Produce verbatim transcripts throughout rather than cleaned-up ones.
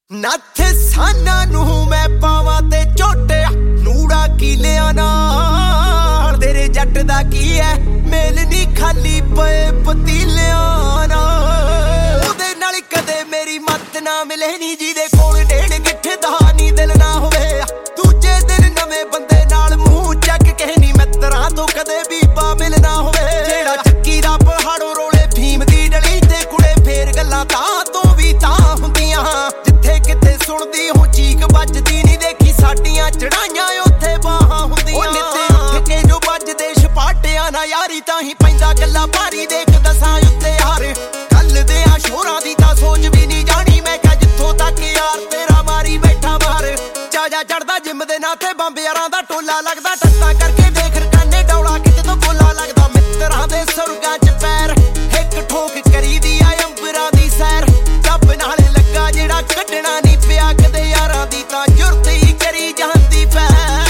नथ साना नू मैं पावा ते झोटे नूड़ा कीलिया नाल तेरे जट दा की है मेल नी खाली पे पतीलिया नाल ओदे नाल कदे मेरी मत ना मिले नी जिदे कोल डेढ़ गिट्ठ दा नी दिल ना होवे दूजे दिन नवे बंदे नाल मुंह चक के नी मित्तरां तो कदे भी पा मिलना होवे जेड़ा चक्की दा पहाड़ों रोले भीम दी डली ते कुड़े फेर गल्लां तां तो भी तां हुंदियां किते सुनदी हो चीक बजदी नी देखी साडियां चढ़ाइयां उत्थे बाहां हुंदियां ओ नित्ते उठ के जो बजदे छपाटियां ना यारी ताही पैंदा गल्ला भारी देख दसां उत्ते यार कल दे आ शोरां दी तां सोच भी नी जानी मैं कह जित्थों तक यार तेरा मारी बैठा मार चाजा चढ़दा जिम दे नाथे बंब यारां दा टोला लगदा टट्टा करके देख रकाने डौला किते तो कोला लगदा मित्तरां दे सुरगां च पैर एक ठोक करी दी आ अंबरां दी सैर जब नाल लगा जेड़ा कड्डना नी पिया कदे यारां दी तां जुरत ही करी जांदी पै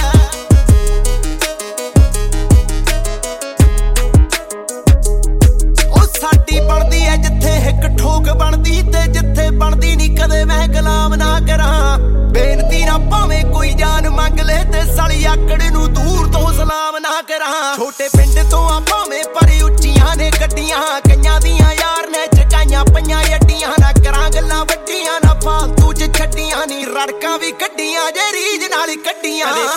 ओ साडी बनदी ऐ जिथे इक ठोक बनदी ते जिथे बनदी नी कदे मैं गुलाम ना करां बेनती ना भावें कोई जान मंग ले ते साली आकड़ नू दूर तो सलाम ना करां छोटे पिंड तो आ भावें पर उच्चियां ने गड्डियां कईयां दियां यार ने चकाइयां पईयां अड्डियां ना करां गल्लां वड्डियां ना फालतू च छड्डियां नी रड़कां भी कड्डियां जे रीज नाल कड्डियां